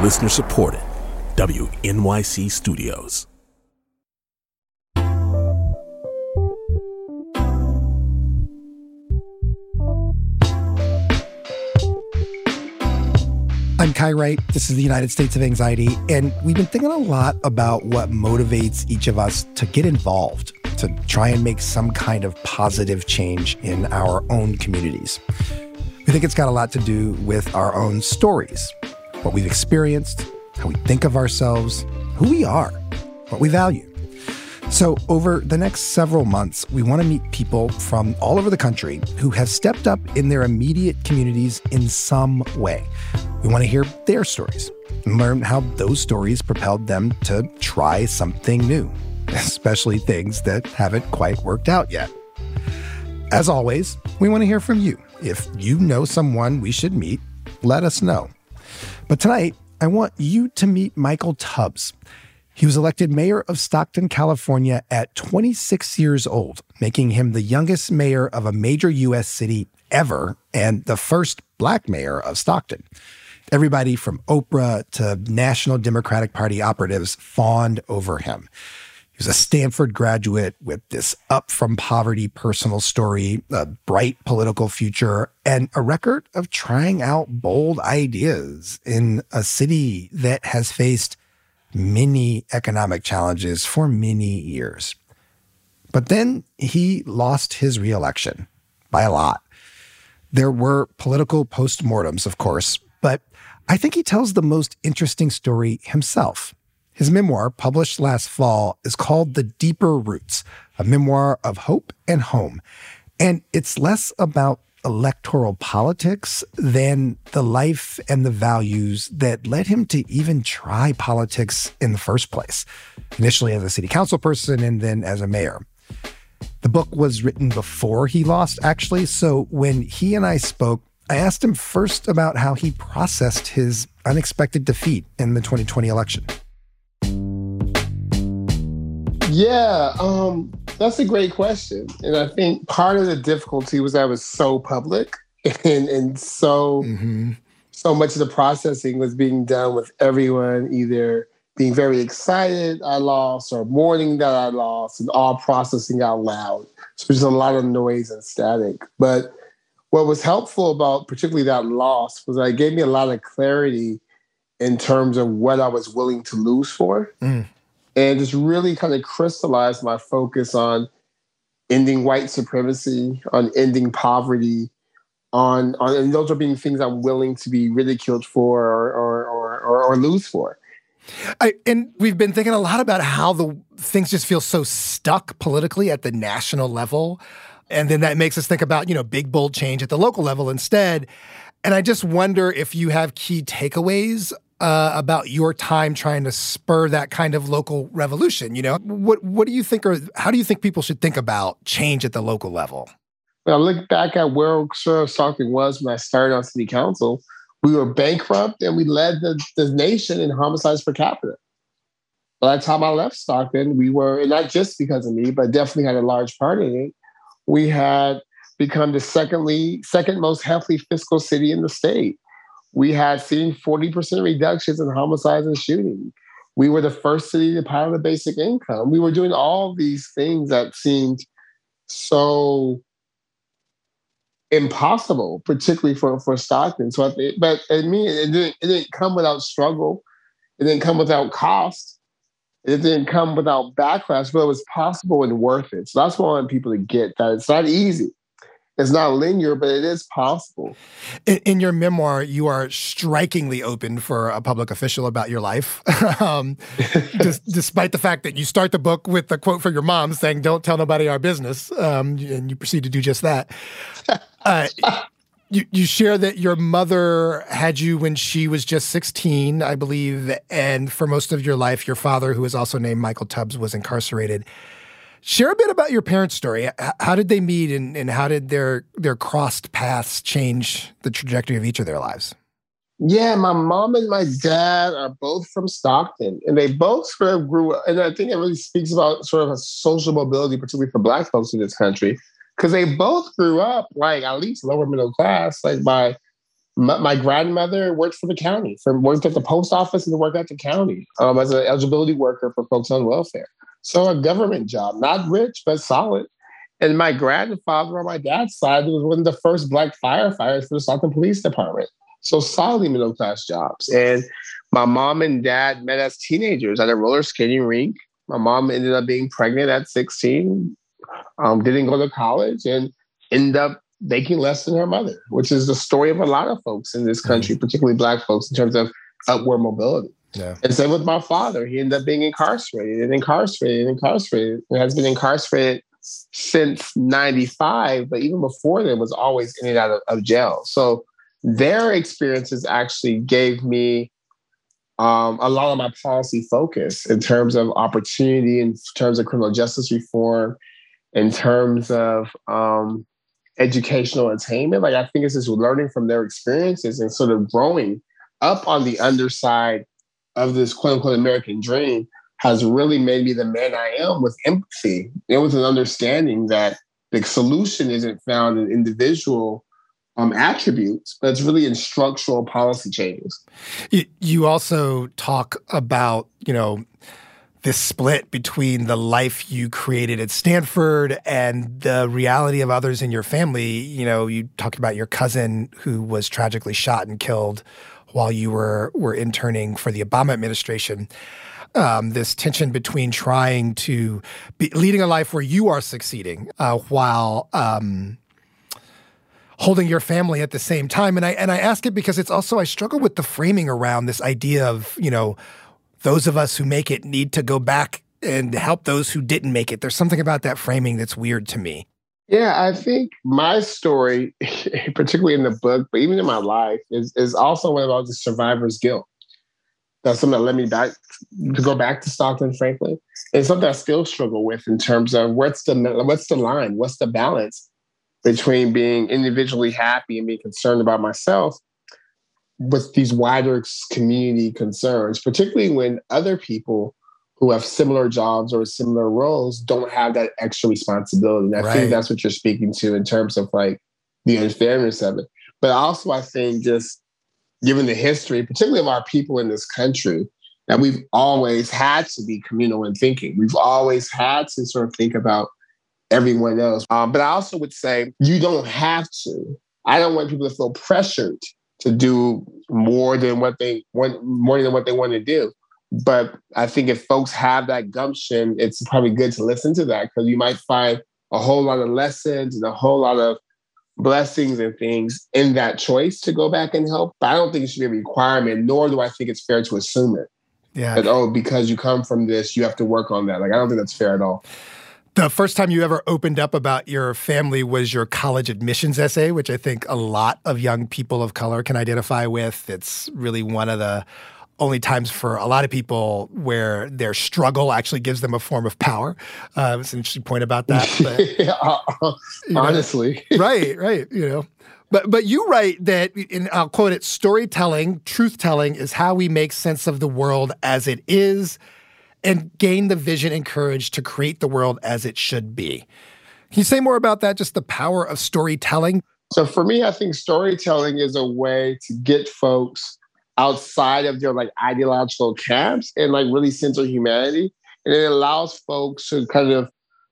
Listener supported. WNYC Studios. I'm Kai Wright. This is the United States of Anxiety, and we've been thinking a lot about what motivates each of us to get involved, to try and make some kind of positive change in our own communities. We think it's got a lot to do with our own stories, what we've experienced, how we think of ourselves, who we are, what we value. So over the next several months, we want to meet people from all over the country who have stepped up in their immediate communities in some way. We want to hear their stories and learn how those stories propelled them to try something new, especially things that haven't quite worked out yet. As always, we want to hear from you. If you know someone we should meet, let us know. But tonight, I want you to meet Michael Tubbs. He was elected mayor of Stockton, California at 26 years old, making him the youngest mayor of a major U.S. city ever and the first Black mayor of Stockton. Everybody from Oprah to National Democratic Party operatives fawned over him. He was a Stanford graduate with this up-from-poverty personal story, a bright political future, and a record of trying out bold ideas in a city that has faced many economic challenges for many years. But then he lost his re-election by a lot. There were political postmortems, of course, but I think he tells the most interesting story himself. His memoir, published last fall, is called The Deeper Roots, a memoir of hope and home. And it's less about electoral politics than the life and the values that led him to even try politics in the first place, initially as a city council person and then as a mayor. The book was written before he lost, actually, so when he and I spoke, I asked him first about how he processed his unexpected defeat in the 2020 election. Yeah, that's a great question. And I think part of the difficulty was I was so public and so much of the processing was being done with everyone either being very excited I lost or mourning that I lost and all processing out loud. So there's a lot of noise and static. But what was helpful about particularly that loss was that it gave me a lot of clarity in terms of what I was willing to lose for. And just really kind of crystallized my focus on ending white supremacy, on ending poverty, and those are being things I'm willing to be ridiculed for or lose for. And we've been thinking a lot about how the things just feel so stuck politically at the national level. And then that makes us think about, big, bold change at the local level instead. And I just wonder if you have key takeaways about your time trying to spur that kind of local revolution. What do you think, or how do you think people should think about change at the local level? When I look back at where Stockton was when I started on city council, we were bankrupt and we led the nation in homicides per capita. By the time I left Stockton, we were, and not just because of me, but definitely had a large part in it, we had become the second most healthy fiscal city in the state. We had seen 40% reductions in homicides and shooting. We were the first city to pilot a basic income. We were doing all these things that seemed so impossible, particularly for Stockton. So, but I mean, it didn't come without struggle. It didn't come without cost. It didn't come without backlash, but it was possible and worth it. So that's what I want people to get, that it's not easy. It's not linear, but it is possible. In your memoir, you are strikingly open for a public official about your life, despite the fact that you start the book with a quote from your mom saying, "Don't tell nobody our business," and you proceed to do just that. You share that your mother had you when she was just 16, I believe, and for most of your life, your father, who is also named Michael Tubbs, was incarcerated. Share a bit about your parents' story. How did they meet, and how did their crossed paths change the trajectory of each of their lives? Yeah, my mom and my dad are both from Stockton, and they both sort of grew up. And I think it really speaks about sort of a social mobility, particularly for Black folks in this country, because they both grew up like at least lower middle class. Like my My grandmother worked for the county, worked at the post office and worked at the county as an eligibility worker for folks on welfare. So a government job, not rich, but solid. And my grandfather on my dad's side was one of the first Black firefighters for the Stockton Police Department. So solidly middle-class jobs. And my mom and dad met as teenagers at a roller skating rink. My mom ended up being pregnant at 16, didn't go to college, and ended up making less than her mother, which is the story of a lot of folks in this country, particularly Black folks, in terms of upward mobility. Yeah. And same with my father. He ended up being incarcerated and has been incarcerated since 95, but even before then was always in and out of jail. So their experiences actually gave me a lot of my policy focus in terms of opportunity, in terms of criminal justice reform, in terms of educational attainment. Like, I think it's just learning from their experiences and sort of growing up on the underside of this quote unquote American dream has really made me the man I am, with empathy and with an understanding that the solution isn't found in individual attributes, but it's really in structural policy changes. You also talk about, this split between the life you created at Stanford and the reality of others in your family. You talked about your cousin who was tragically shot and killed while you were interning for the Obama administration. This tension between trying to be leading a life where you are succeeding while holding your family at the same time. And I ask it because it's also, I struggle with the framing around this idea of, those of us who make it need to go back and help those who didn't make it. There's something about that framing that's weird to me. Yeah, I think my story, particularly in the book, but even in my life, is also one about the survivor's guilt. That's something that led me back to go back to Stockton, frankly. It's something I still struggle with in terms of what's the line, what's the balance between being individually happy and being concerned about myself with these wider community concerns, particularly when other people who have similar jobs or similar roles don't have that extra responsibility. And I think that's what you're speaking to in terms of like the unfairness of it. But also I think just given the history, particularly of our people in this country, that we've always had to be communal in thinking. We've always had to sort of think about everyone else. But I also would say you don't have to. I don't want people to feel pressured to do more than what they want to do. But I think if folks have that gumption, it's probably good to listen to that, because you might find a whole lot of lessons and a whole lot of blessings and things in that choice to go back and help. But I don't think it should be a requirement, nor do I think it's fair to assume it. Yeah. That, because you come from this, you have to work on that. Like, I don't think that's fair at all. The first time you ever opened up about your family was your college admissions essay, which I think a lot of young people of color can identify with. It's really one of the only times for a lot of people where their struggle actually gives them a form of power. It's an interesting point about that. But, honestly. Right. But you write that, and I'll quote it, storytelling, truth-telling is how we make sense of the world as it is and gain the vision and courage to create the world as it should be. Can you say more about that, just the power of storytelling? So for me, I think storytelling is a way to get folks outside of their like ideological camps and like really center humanity. And it allows folks to kind of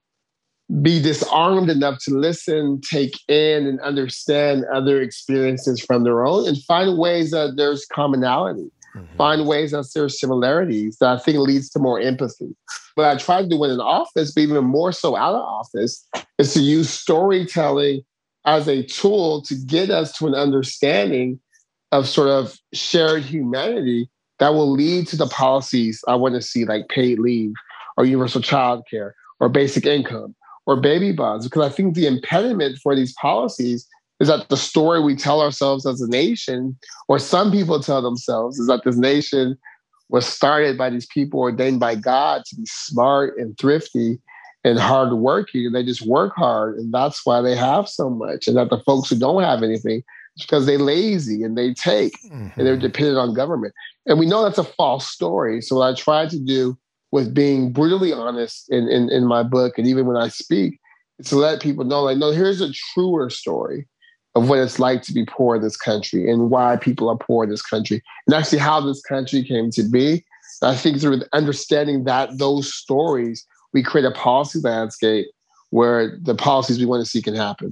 be disarmed enough to listen, take in, and understand other experiences from their own and find ways that there's commonality. Find ways that there's similarities that I think leads to more empathy. What I try to do when in office, but even more so out of office, is to use storytelling as a tool to get us to an understanding of sort of shared humanity that will lead to the policies I want to see, like paid leave or universal childcare or basic income or baby bonds. Because I think the impediment for these policies is that the story we tell ourselves as a nation, or some people tell themselves, is that this nation was started by these people ordained by God to be smart and thrifty and hardworking, and they just work hard, and that's why they have so much. And that the folks who don't have anything, it's because they're lazy and they take, and they're dependent on government. And we know that's a false story. So what I try to do with being brutally honest in my book, and even when I speak, is to let people know, like, no, here's a truer story. of what it's like to be poor in this country and why people are poor in this country and actually how this country came to be. And I think through understanding those stories, we create a policy landscape where the policies we want to see can happen.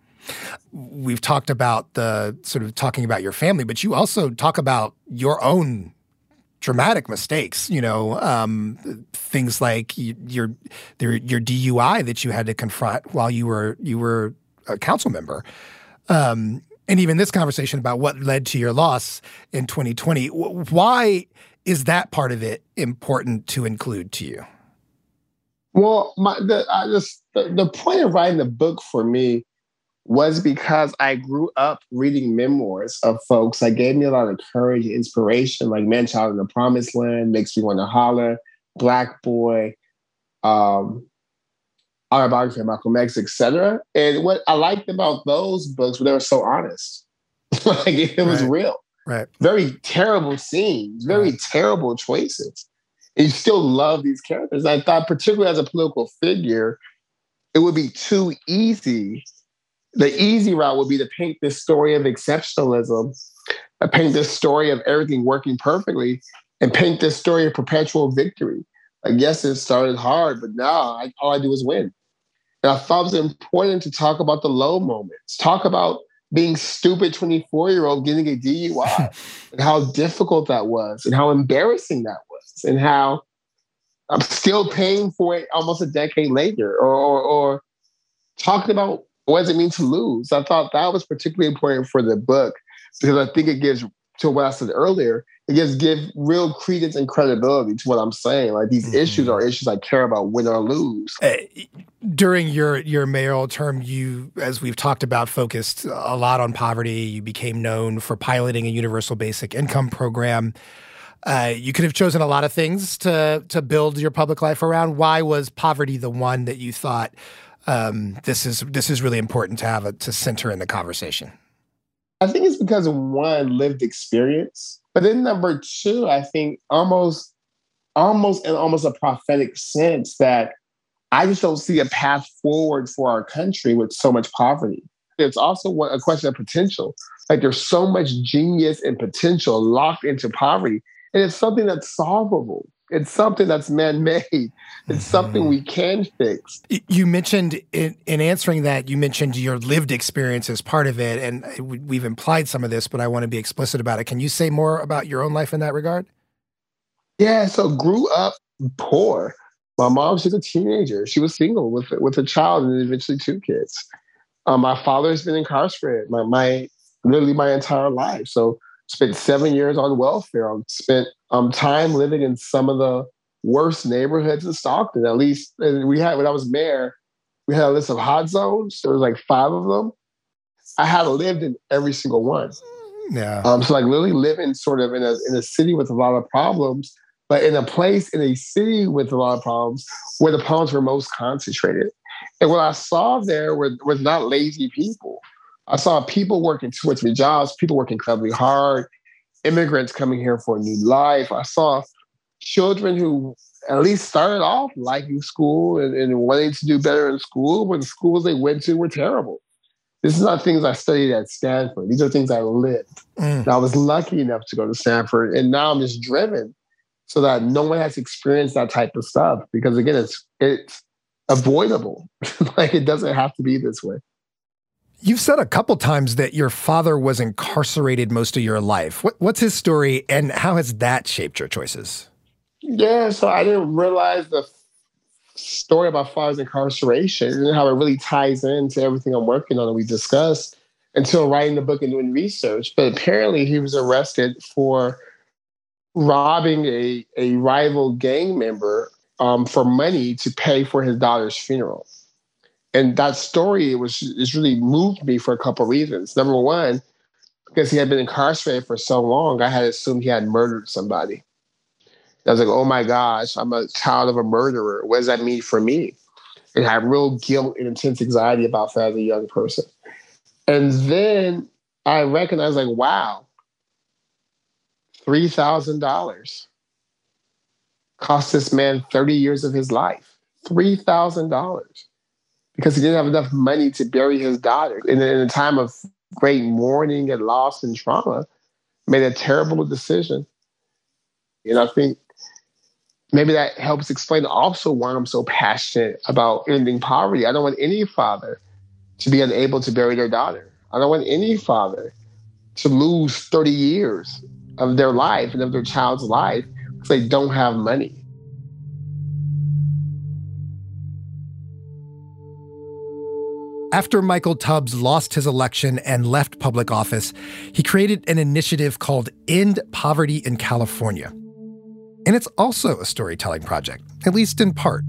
We've talked about talking about your family, but you also talk about your own dramatic mistakes, things like your DUI that you had to confront while you were a council member. And even this conversation about what led to your loss in 2020. Why is that part of it important to include to you? Well, the point of writing the book for me was because I grew up reading memoirs of folks that gave me a lot of courage and inspiration, like Man Child in the Promised Land, Makes Me Want to Holler, Black Boy, Autobiography of Malcolm X, etc. And what I liked about those books was they were so honest. Like it was real. Right. Very terrible scenes, very terrible choices. And you still love these characters. And I thought, particularly as a political figure, it would be too easy. The easy route would be to paint this story of exceptionalism, paint this story of everything working perfectly, and paint this story of perpetual victory. Like, yes, it started hard, but now all I do is win. And I thought it was important to talk about the low moments, talk about being stupid 24-year-old getting a DUI and how difficult that was and how embarrassing that was and how I'm still paying for it almost a decade later or talking about what does it mean to lose. I thought that was particularly important for the book because I think it gives, to what I said earlier, it gives real credence and credibility to what I'm saying. Like these issues are issues I care about, win or lose. During your mayoral term, you, as we've talked about, focused a lot on poverty. You became known for piloting a universal basic income program. You could have chosen a lot of things to build your public life around. Why was poverty the one that you thought this is really important to have to center in the conversation? I think it's because of one, lived experience. But then number two, I think almost in a prophetic sense that I just don't see a path forward for our country with so much poverty. It's also a question of potential. Like there's so much genius and potential locked into poverty. And it's something that's solvable. It's something that's man-made. It's something we can fix. You mentioned in answering that, you mentioned your lived experience as part of it, and we've implied some of this, but I want to be explicit about it. Can you say more about your own life in that regard? Yeah, so grew up poor. My mom, she's a teenager. She was single with a child and eventually two kids. My father's been incarcerated literally my entire life. So spent 7 years on welfare. Spent time living in some of the worst neighborhoods in Stockton. At least when I was mayor, we had a list of hot zones. There was like 5 of them. I had lived in every single one. Yeah. So like literally living sort of in a city with a lot of problems, but in a city with a lot of problems where the problems were most concentrated. And what I saw there was not lazy people. I saw people working 2 or 3 jobs, people working incredibly hard, immigrants coming here for a new life. I saw children who at least started off liking school and wanting to do better in school, but the schools they went to were terrible. This is not things I studied at Stanford. These are things I lived. And I was lucky enough to go to Stanford, and now I'm just driven so that no one has experienced that type of stuff because, again, it's avoidable. Like, it doesn't have to be this way. You've said a couple times that your father was incarcerated most of your life. What's his story, and how has that shaped your choices? Yeah, so I didn't realize the story about father's incarceration and how it really ties into everything I'm working on and we discussed until writing the book and doing research. But apparently he was arrested for robbing a rival gang member for money to pay for his daughter's funeral. And that story it's really moved me for a couple of reasons. Number one, because he had been incarcerated for so long, I had assumed he had murdered somebody. I was like, oh my gosh, I'm a child of a murderer. What does that mean for me? And I had real guilt and intense anxiety about that as a young person. And then I recognized, like, wow, $3,000 cost this man 30 years of his life. $3,000. Because he didn't have enough money to bury his daughter. And in a time of great mourning and loss and trauma, made a terrible decision. And I think maybe that helps explain also why I'm so passionate about ending poverty. I don't want any father to be unable to bury their daughter. I don't want any father to lose 30 years of their life and of their child's life because they don't have money. After Michael Tubbs lost his election and left public office, he created an initiative called End Poverty in California. And it's also a storytelling project, at least in part.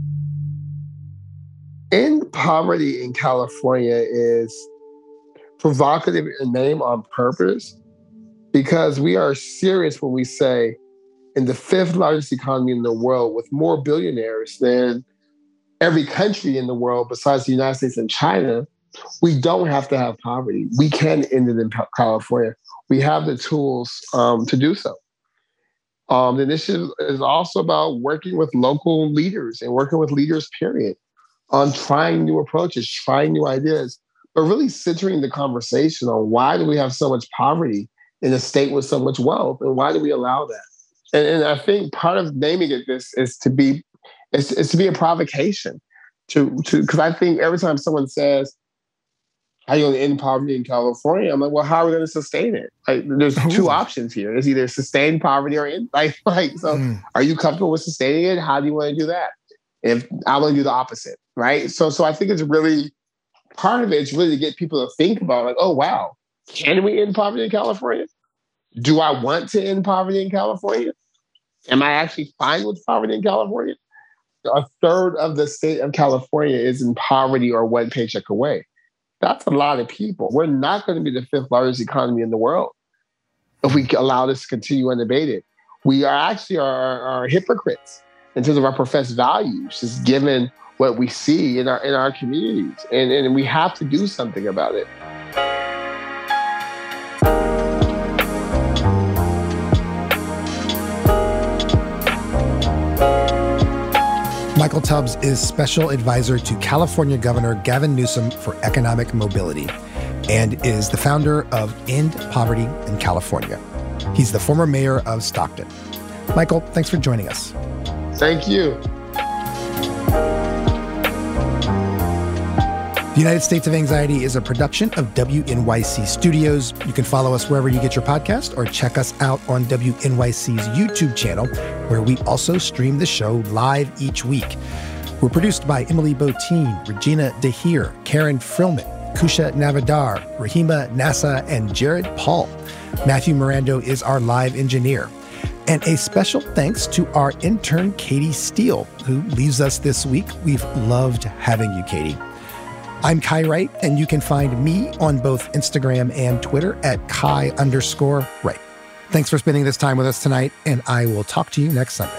End Poverty in California is provocative in name on purpose because we are serious when we say in the fifth largest economy in the world with more billionaires than every country in the world besides the United States and China, we don't have to have poverty. We can end it in California. We have the tools to do so. The initiative is also about working with local leaders and working with leaders, period, on trying new approaches, trying new ideas, but really centering the conversation on why do we have so much poverty in a state with so much wealth, and why do we allow that? And I think part of naming it this is to be a provocation, because I think every time someone says, "How are you going to end poverty in California?" I'm like, well, how are we going to sustain it? Like, there's two options here. There's either sustain poverty or end. Are you comfortable with sustaining it? How do you want to do that? If I want to do the opposite, right? So I think it's really part of it is really to get people to think about, like, oh wow, can we end poverty in California? Do I want to end poverty in California? Am I actually fine with poverty in California? A third of the state of California is in poverty or one paycheck away. That's a lot of people. We're not going to be the fifth largest economy in the world if we allow this to continue unabated. We are actually are hypocrites in terms of our professed values, just given what we see in our communities. And we have to do something about it. Michael Tubbs is special advisor to California Governor Gavin Newsom for economic mobility and is the founder of End Poverty in California. He's the former mayor of Stockton. Michael, thanks for joining us. Thank you. The United States of Anxiety is a production of WNYC Studios. You can follow us wherever you get your podcast or check us out on WNYC's YouTube channel, where we also stream the show live each week. We're produced by Emily Botine, Regina DeHeer, Karen Frillman, Kusha Navadar, Rahima Nassa, and Jared Paul. Matthew Mirando is our live engineer. And a special thanks to our intern, Katie Steele, who leaves us this week. We've loved having you, Katie. I'm Kai Wright, and you can find me on both Instagram and Twitter at Kai_Wright. Thanks for spending this time with us tonight, and I will talk to you next Sunday.